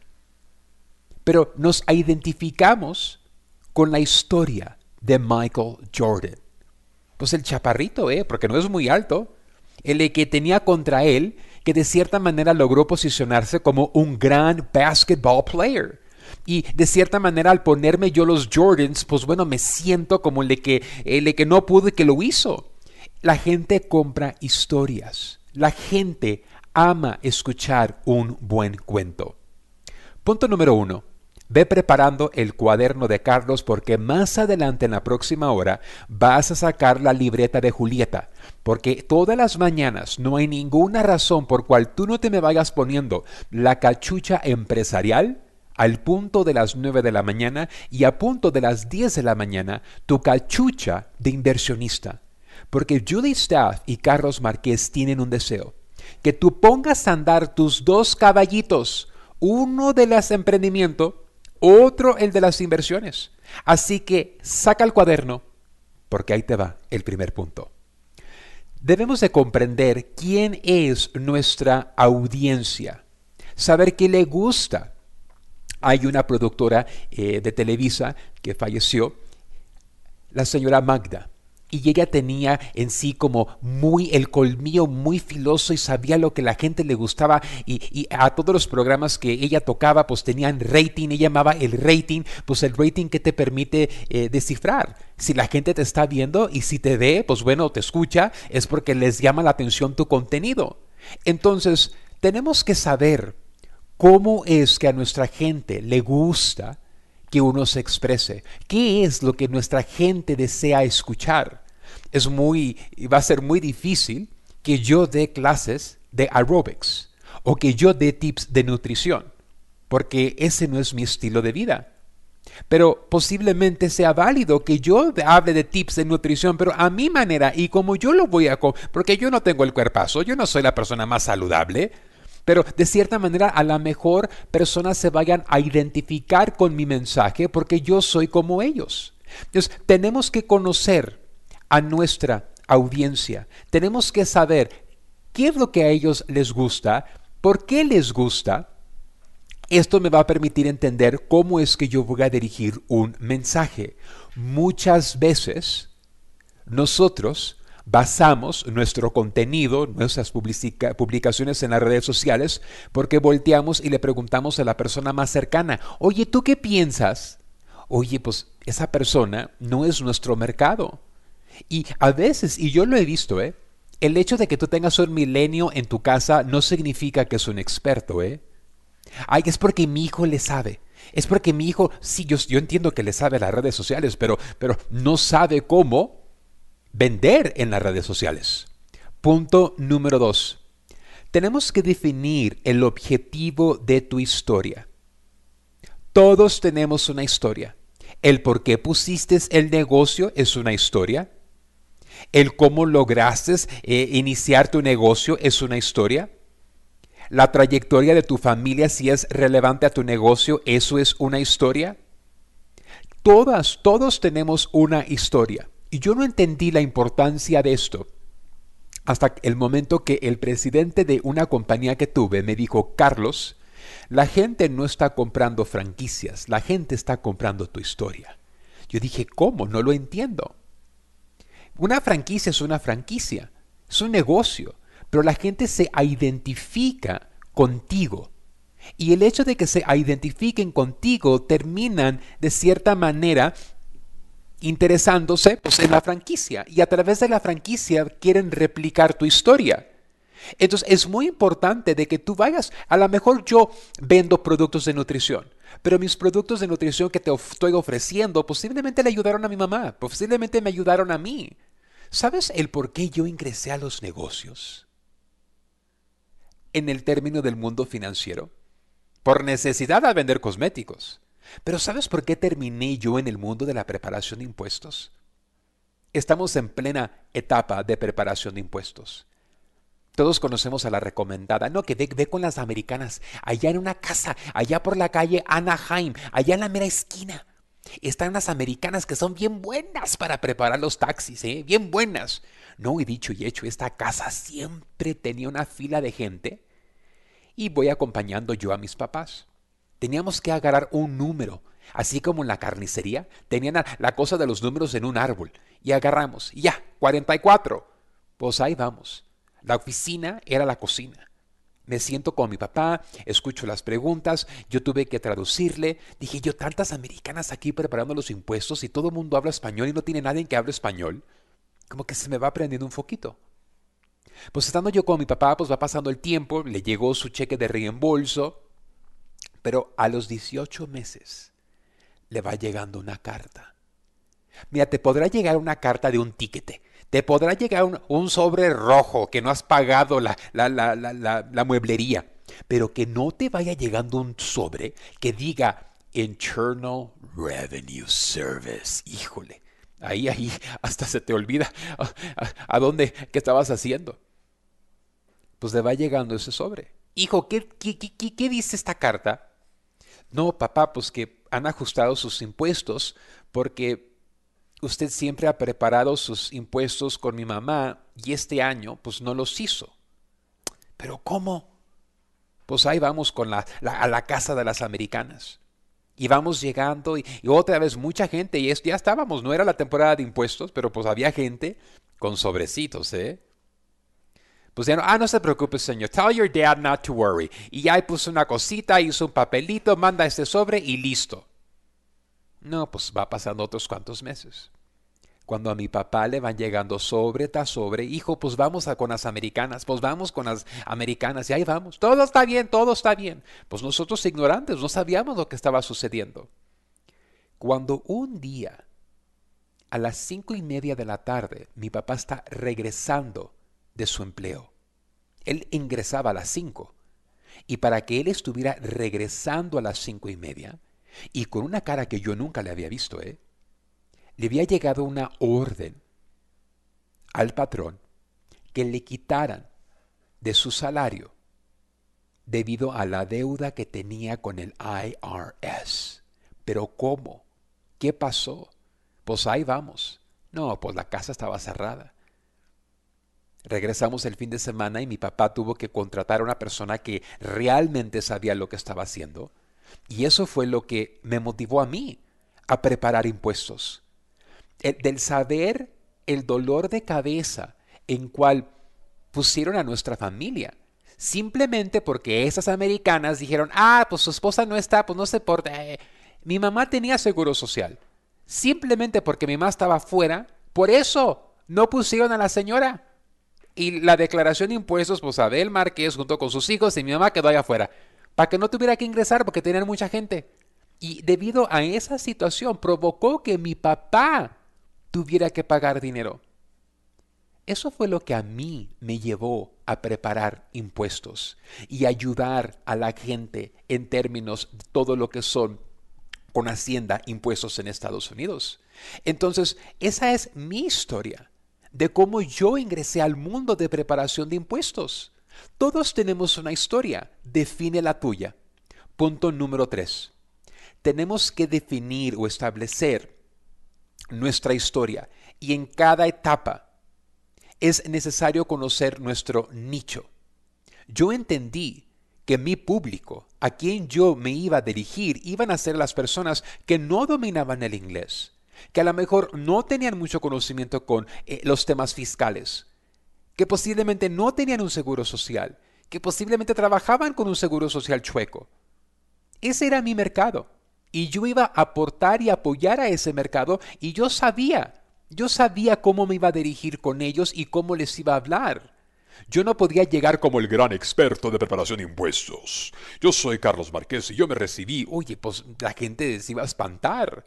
pero nos identificamos con la historia de Michael Jordan. Pues el chaparrito, ¿eh? Porque no es muy alto. El que tenía contra él, que de cierta manera logró posicionarse como un gran basketball player. Y de cierta manera al ponerme yo los Jordans, pues bueno, me siento como el de que, el de que no pudo y que lo hizo. La gente compra historias. La gente ama escuchar un buen cuento. Punto número uno. Ve preparando el cuaderno de Carlos porque más adelante en la próxima hora vas a sacar la libreta de Julieta. Porque todas las mañanas no hay ninguna razón por cual tú no te me vayas poniendo la cachucha empresarial al punto de las nueve de la mañana y a punto de las diez de la mañana tu cachucha de inversionista. Porque Julie Staff y Carlos Márquez tienen un deseo. Que tú pongas a andar tus dos caballitos, uno de las emprendimiento, otro el de las inversiones. Así que saca el cuaderno, porque ahí te va el primer punto. Debemos de comprender quién es nuestra audiencia, saber qué le gusta. Hay una productora eh, de Televisa que falleció, la señora Magda. Y ella tenía en sí como muy el colmillo muy filoso y sabía lo que la gente le gustaba y, y a todos los programas que ella tocaba pues tenían rating, ella llamaba el rating, pues el rating que te permite eh, descifrar si la gente te está viendo y si te ve, pues bueno, te escucha, es porque les llama la atención tu contenido. Entonces, tenemos que saber cómo es que a nuestra gente le gusta que uno se exprese. ¿Qué es lo que nuestra gente desea escuchar? Es muy, va a ser muy difícil que yo dé clases de aerobics o que yo dé tips de nutrición, porque ese no es mi estilo de vida. Pero posiblemente sea válido que yo hable de tips de nutrición, pero a mi manera y como yo lo voy a... Porque yo no tengo el cuerpazo, yo no soy la persona más saludable. Pero de cierta manera a la mejor personas se vayan a identificar con mi mensaje porque yo soy como ellos. Entonces tenemos que conocer a nuestra audiencia. Tenemos que saber qué es lo que a ellos les gusta, por qué les gusta. Esto me va a permitir entender cómo es que yo voy a dirigir un mensaje. Muchas veces nosotros basamos nuestro contenido, nuestras publica- publicaciones en las redes sociales, porque volteamos y le preguntamos a la persona más cercana, oye, ¿tú qué piensas? Oye, pues esa persona no es nuestro mercado. Y a veces, y yo lo he visto, ¿eh? El hecho de que tú tengas un milenio en tu casa no significa que es un experto, ¿eh? Ay, es porque mi hijo le sabe. Es porque mi hijo, sí, yo, yo entiendo que le sabe las redes sociales, pero, pero no sabe cómo vender en las redes sociales. Punto número dos. Tenemos que definir el objetivo de tu historia. Todos tenemos una historia. El por qué pusiste el negocio es una historia. El cómo lograste eh, iniciar tu negocio es una historia. La trayectoria de tu familia, si es relevante a tu negocio, eso es una historia. Todas, todos tenemos una historia. Y yo no entendí la importancia de esto hasta el momento que el presidente de una compañía que tuve me dijo: Carlos, la gente no está comprando franquicias, la gente está comprando tu historia. Yo dije, ¿cómo? No lo entiendo. Una franquicia es una franquicia, es un negocio, pero la gente se identifica contigo. Y el hecho de que se identifiquen contigo terminan de cierta manera interesándose pues, en la franquicia, y a través de la franquicia quieren replicar tu historia. Entonces es muy importante de que tú vayas, a lo mejor yo vendo productos de nutrición, pero mis productos de nutrición que te of- estoy ofreciendo posiblemente le ayudaron a mi mamá, posiblemente me ayudaron a mí. ¿Sabes el por qué yo ingresé a los negocios? En el término del mundo financiero, por necesidad al vender cosméticos. Pero ¿sabes por qué terminé yo en el mundo de la preparación de impuestos? Estamos en plena etapa de preparación de impuestos. Todos conocemos a la recomendada, no, que ve, ve con las americanas, allá en una casa, allá por la calle Anaheim, allá en la mera esquina. Están las americanas que son bien buenas para preparar los taxis, ¿eh? Bien buenas. No, he dicho y hecho, esta casa siempre tenía una fila de gente y voy acompañando yo a mis papás. Teníamos que agarrar un número, así como en la carnicería, tenían la, la cosa de los números en un árbol y agarramos, y ya, cuarenta y cuatro. Pues ahí vamos. La oficina era la cocina. Me siento con mi papá, escucho las preguntas, yo tuve que traducirle. Dije yo, tantas americanas aquí preparando los impuestos y todo el mundo habla español y no tiene nadie que hable español. Como que se me va prendiendo un foquito. Pues estando yo con mi papá, pues va pasando el tiempo, le llegó su cheque de reembolso, pero a los dieciocho meses le va llegando una carta. Mira, te podrá llegar una carta de un tiquete. Te podrá llegar un, un sobre rojo que no has pagado la, la, la, la, la, la mueblería. Pero que no te vaya llegando un sobre que diga Internal Revenue Service. Híjole, ahí, ahí, hasta se te olvida a, a, a dónde, qué estabas haciendo. Pues le va llegando ese sobre. Hijo, ¿qué, qué, qué, qué, qué dice esta carta? No, papá, pues que han ajustado sus impuestos porque usted siempre ha preparado sus impuestos con mi mamá y este año pues no los hizo. ¿Pero cómo? Pues ahí vamos con la, la- a la casa de las americanas. Y vamos llegando y, y otra vez mucha gente, y es, ya estábamos, no era la temporada de impuestos, pero pues había gente con sobrecitos, ¿eh? Pues ya no, ah, no se preocupe, señor, tell your dad not to worry. Y ya puso una cosita, hizo un papelito, manda este sobre y listo. No, pues va pasando otros cuantos meses. Cuando a mi papá le van llegando sobre tras sobre, hijo, pues vamos a con las americanas, pues vamos con las americanas, y ahí vamos. Todo está bien, todo está bien. Pues nosotros ignorantes no sabíamos lo que estaba sucediendo. Cuando un día, a las cinco y media de la tarde, mi papá está regresando de su empleo. Él ingresaba a las cinco. Y para que él estuviera regresando a las cinco y media, y con una cara que yo nunca le había visto, ¿eh? Le había llegado una orden al patrón que le quitaran de su salario debido a la deuda que tenía con el I R S. Pero ¿cómo? ¿Qué pasó? Pues ahí vamos. No, pues la casa estaba cerrada. Regresamos el fin de semana y mi papá tuvo que contratar a una persona que realmente sabía lo que estaba haciendo. Y eso fue lo que me motivó a mí a preparar impuestos. El- del saber el dolor de cabeza en cual pusieron a nuestra familia. Simplemente porque esas americanas dijeron, ah, pues su esposa no está, pues no se porta. Eh, Mi mamá tenía seguro social. Simplemente porque mi mamá estaba afuera, por eso no pusieron a la señora. Y la declaración de impuestos, pues Abel Márquez junto con sus hijos y mi mamá quedó allá afuera, para que no tuviera que ingresar porque tenían mucha gente. Y debido a esa situación provocó que mi papá tuviera que pagar dinero. Eso fue lo que a mí me llevó a preparar impuestos y ayudar a la gente en términos de todo lo que son con Hacienda impuestos en Estados Unidos. Entonces, esa es mi historia de cómo yo ingresé al mundo de preparación de impuestos. Todos tenemos una historia, define la tuya. Punto número tres. Tenemos que definir o establecer nuestra historia y en cada etapa es necesario conocer nuestro nicho. Yo entendí que mi público, a quien yo me iba a dirigir, iban a ser las personas que no dominaban el inglés, que a lo mejor no tenían mucho conocimiento con eh, los temas fiscales, que posiblemente no tenían un seguro social, que posiblemente trabajaban con un seguro social chueco. Ese era mi mercado. Y yo iba a aportar y apoyar a ese mercado y yo sabía Yo sabía cómo me iba a dirigir con ellos y cómo les iba a hablar. Yo no podía llegar como el gran experto de preparación de impuestos. Yo soy Carlos Márquez y yo me recibí. Oye, pues la gente se iba a espantar.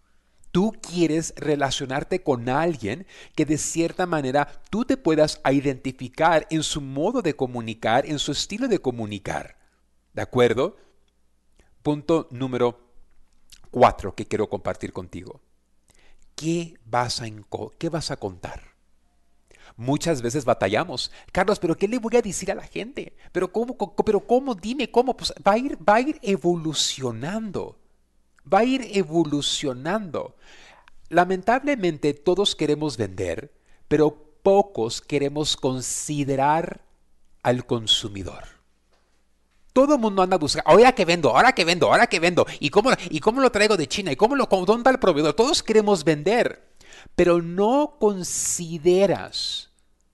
Tú quieres relacionarte con alguien que de cierta manera tú te puedas identificar en su modo de comunicar, en su estilo de comunicar. ¿De acuerdo? Punto número cuatro que quiero compartir contigo. ¿Qué vas, a ¿Qué vas a contar? Muchas veces batallamos. Carlos, ¿pero qué le voy a decir a la gente? ¿Pero cómo? ¿Pero cómo? Dime cómo. Pues va a ir, va a ir evolucionando. Va a ir evolucionando. Lamentablemente todos queremos vender, pero pocos queremos considerar al consumidor. Todo el mundo anda buscando, ahora que vendo, ahora que vendo, ahora que vendo, ¿y cómo, y cómo lo traigo de China? ¿Y cómo lo, dónde está el proveedor? Todos queremos vender, pero no consideras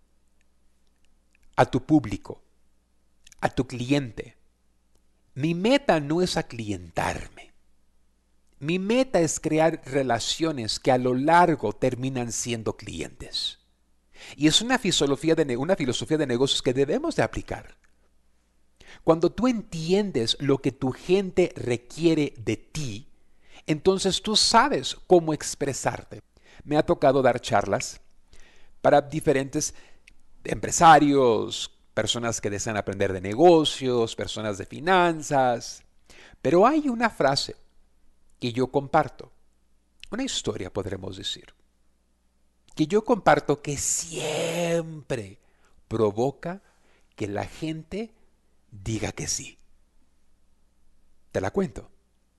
a tu público, a tu cliente. Mi meta no es aclientarme. Mi meta es crear relaciones que a lo largo terminan siendo clientes. Y es una filosofía de, una filosofía de negocios que debemos de aplicar. Cuando tú entiendes lo que tu gente requiere de ti, entonces tú sabes cómo expresarte. Me ha tocado dar charlas para diferentes empresarios, personas que desean aprender de negocios, personas de finanzas. Pero hay una frase que yo comparto, una historia podremos decir, que yo comparto que siempre provoca que la gente diga que sí. Te la cuento.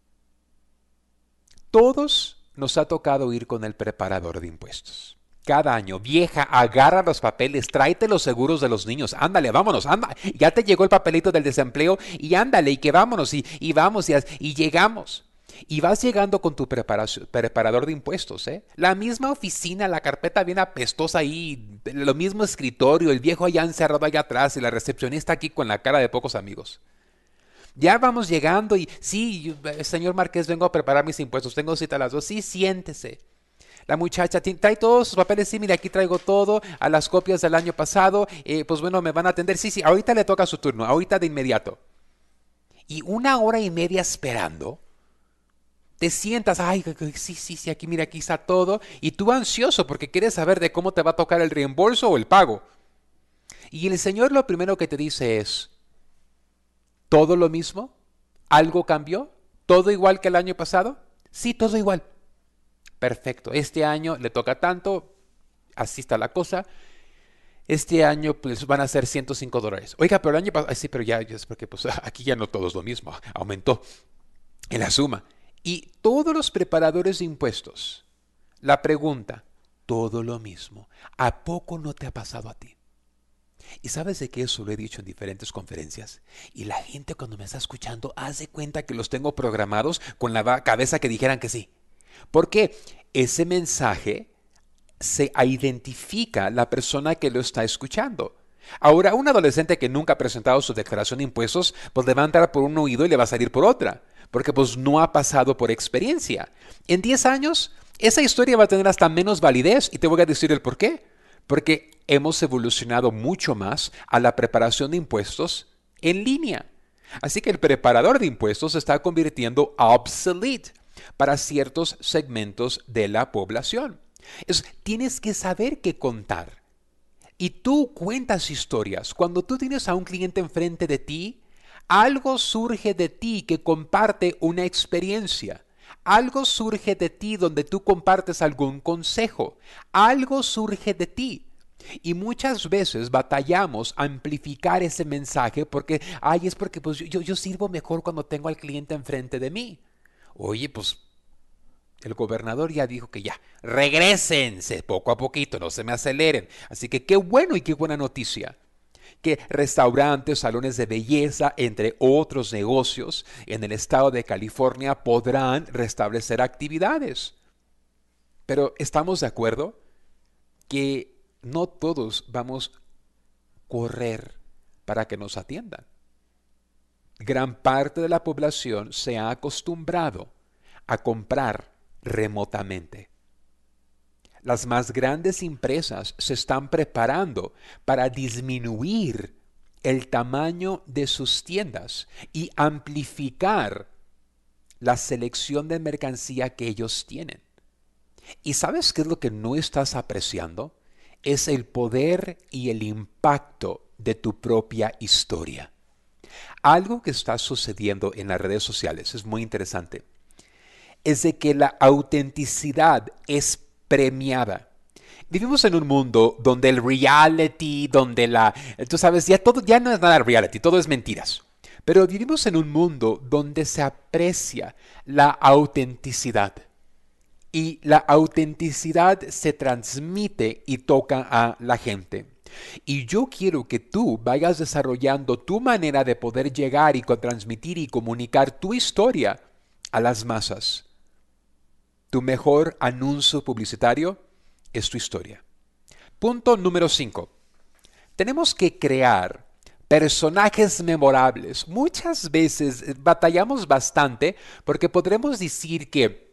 Todos nos ha tocado ir con el preparador de impuestos. Cada año, vieja, agarra los papeles, tráete los seguros de los niños, ándale, vámonos, anda, ya te llegó el papelito del desempleo y ándale, y que vámonos, y, y vamos, y, y llegamos. Y vas llegando con tu preparador de impuestos, ¿eh? La misma oficina, la carpeta bien apestosa ahí, lo mismo escritorio, el viejo allá encerrado allá atrás y la recepcionista aquí con la cara de pocos amigos. Ya vamos llegando y, sí, señor Márquez, vengo a preparar mis impuestos, tengo cita a las dos, sí, siéntese. La muchacha trae todos sus papeles, sí, mire, aquí traigo todo, a las copias del año pasado, eh, pues bueno, me van a atender, sí, sí, ahorita le toca su turno, ahorita de inmediato. Y una hora y media esperando, te sientas, ay, sí, sí, sí, aquí, mira, aquí está todo, y tú ansioso porque quieres saber de cómo te va a tocar el reembolso o el pago. Y el Señor lo primero que te dice es, ¿todo lo mismo? ¿Algo cambió? ¿Todo igual que el año pasado? Sí, todo igual. Perfecto, este año le toca tanto, así está la cosa. Este año pues van a ser ciento cinco dólares. Oiga, pero el año pasado, sí, pero ya, es porque pues aquí ya no todo es lo mismo, aumentó en la suma. Y todos los preparadores de impuestos, la pregunta, todo lo mismo, ¿a poco no te ha pasado a ti? Y sabes de qué eso lo he dicho en diferentes conferencias. Y la gente cuando me está escuchando hace cuenta que los tengo programados con la cabeza que dijeran que sí. Porque ese mensaje se identifica la persona que lo está escuchando. Ahora, un adolescente que nunca ha presentado su declaración de impuestos, pues le va a entrar por un oído y le va a salir por otra. Porque pues no ha pasado por experiencia. En diez años, esa historia va a tener hasta menos validez y te voy a decir el por qué. Porque hemos evolucionado mucho más a la preparación de impuestos en línea. Así que el preparador de impuestos se está convirtiendo obsolete para ciertos segmentos de la población. Es, tienes que saber qué contar. Y tú cuentas historias. Cuando tú tienes a un cliente enfrente de ti, algo surge de ti que comparte una experiencia. Algo surge de ti donde tú compartes algún consejo. Algo surge de ti. Y muchas veces batallamos a amplificar ese mensaje porque, ay, es porque pues, yo, yo sirvo mejor cuando tengo al cliente enfrente de mí. Oye, pues el gobernador ya dijo que ya, regrésense poco a poquito, no se me aceleren. Así que qué bueno y qué buena noticia que restaurantes, salones de belleza, entre otros negocios en el estado de California podrán restablecer actividades. Pero ¿estamos de acuerdo que no todos vamos a correr para que nos atiendan? Gran parte de la población se ha acostumbrado a comprar remotamente. Las más grandes empresas se están preparando para disminuir el tamaño de sus tiendas y amplificar la selección de mercancía que ellos tienen. ¿Y sabes qué es lo que no estás apreciando? Es el poder y el impacto de tu propia historia. Algo que está sucediendo en las redes sociales es muy interesante. Es de que la autenticidad es premiada. Vivimos en un mundo donde el reality, donde la... Tú sabes, ya, todo, ya no es nada reality, todo es mentiras. Pero vivimos en un mundo donde se aprecia la autenticidad. Y la autenticidad se transmite y toca a la gente. Y yo quiero que tú vayas desarrollando tu manera de poder llegar y transmitir y comunicar tu historia a las masas. Tu mejor anuncio publicitario es tu historia. Punto número cinco. Tenemos que crear personajes memorables. Muchas veces batallamos bastante porque podremos decir que,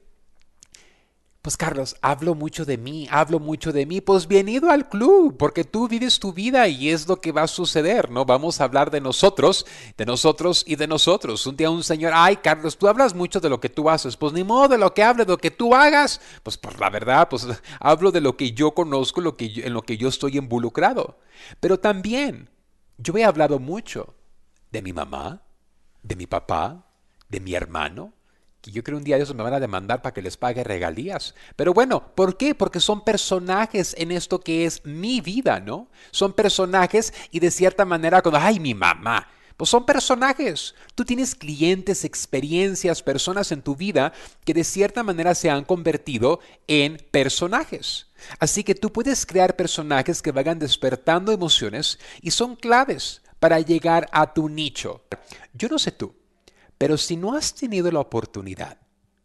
pues Carlos, hablo mucho de mí, hablo mucho de mí. Pues bienvenido al club, porque tú vives tu vida y es lo que va a suceder, ¿no? Vamos a hablar de nosotros, de nosotros y de nosotros. Un día un señor, ay Carlos, tú hablas mucho de lo que tú haces. Pues ni modo de lo que hable, de lo que tú hagas. Pues por la verdad, pues hablo de lo que yo conozco, lo que yo, en lo que yo estoy involucrado. Pero también, yo he hablado mucho de mi mamá, de mi papá, de mi hermano. Y yo creo un día de esos me van a demandar para que les pague regalías. Pero bueno, ¿por qué? Porque son personajes en esto que es mi vida, ¿no? Son personajes y de cierta manera, cuando, ay, mi mamá, pues son personajes. Tú tienes clientes, experiencias, personas en tu vida que de cierta manera se han convertido en personajes. Así que tú puedes crear personajes que vayan despertando emociones y son claves para llegar a tu nicho. Yo no sé tú, pero si no has tenido la oportunidad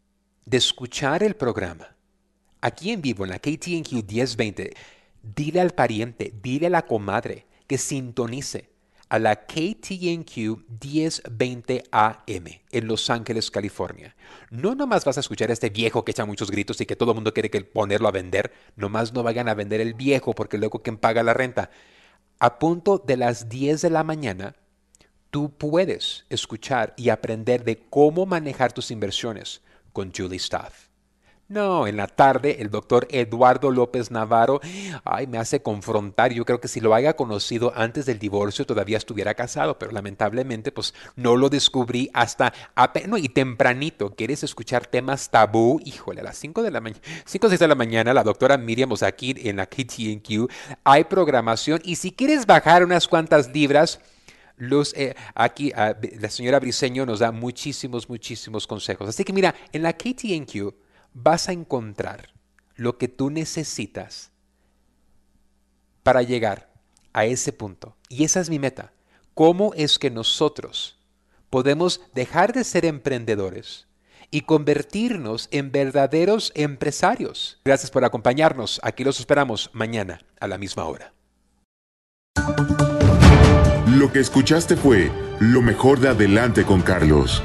de escuchar el programa aquí en vivo en la K T N Q diez veinte, dile al pariente, dile a la comadre que sintonice a la K T N Q diez veinte A M en Los Ángeles, California. No nomás vas a escuchar a este viejo que echa muchos gritos y que todo el mundo quiere que ponerlo a vender. Nomás no vayan a vender el viejo porque luego ¿quién paga la renta? A punto de las diez de la mañana, tú puedes escuchar y aprender de cómo manejar tus inversiones con Julie Staff. No, en la tarde el doctor Eduardo López Navarro, ay, me hace confrontar. Yo creo que si lo haya conocido antes del divorcio todavía estuviera casado, pero lamentablemente pues no lo descubrí hasta apenas, no, y tempranito. ¿Quieres escuchar temas tabú? Híjole, a las cinco de la mañana, cinco o seis de la mañana, la doctora Miriam, o sea, aquí en la K T N Q hay programación. Y si quieres bajar unas cuantas libras, Los, eh, aquí uh, la señora Briseño nos da muchísimos, muchísimos consejos. Así que mira, en la K T N Q vas a encontrar lo que tú necesitas para llegar a ese punto. Y esa es mi meta. ¿Cómo es que nosotros podemos dejar de ser emprendedores y convertirnos en verdaderos empresarios? Gracias por acompañarnos. Aquí los esperamos mañana a la misma hora. Lo que escuchaste fue lo mejor de Adelante con Carlos.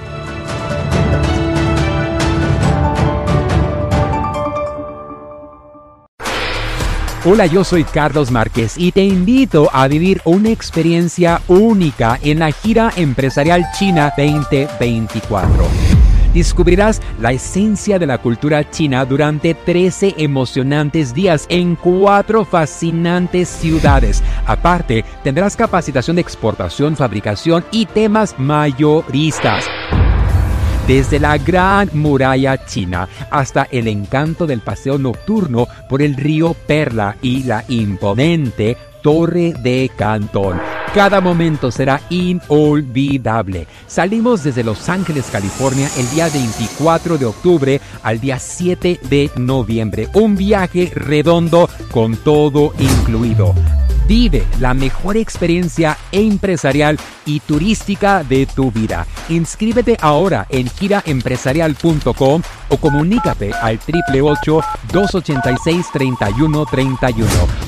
Hola, yo soy Carlos Márquez y te invito a vivir una experiencia única en la gira empresarial China veinte veinticuatro. Descubrirás la esencia de la cultura china durante trece emocionantes días en cuatro fascinantes ciudades. Aparte, tendrás capacitación de exportación, fabricación y temas mayoristas. Desde la Gran Muralla China hasta el encanto del paseo nocturno por el río Perla y la imponente Torre de Cantón. Cada momento será inolvidable. Salimos desde Los Ángeles, California, el día veinticuatro de octubre al día siete de noviembre. Un viaje redondo con todo incluido. Vive la mejor experiencia empresarial y turística de tu vida. Inscríbete ahora en gira empresarial punto com o comunícate al triple ocho, dos ochenta y seis, treinta y uno treinta y uno.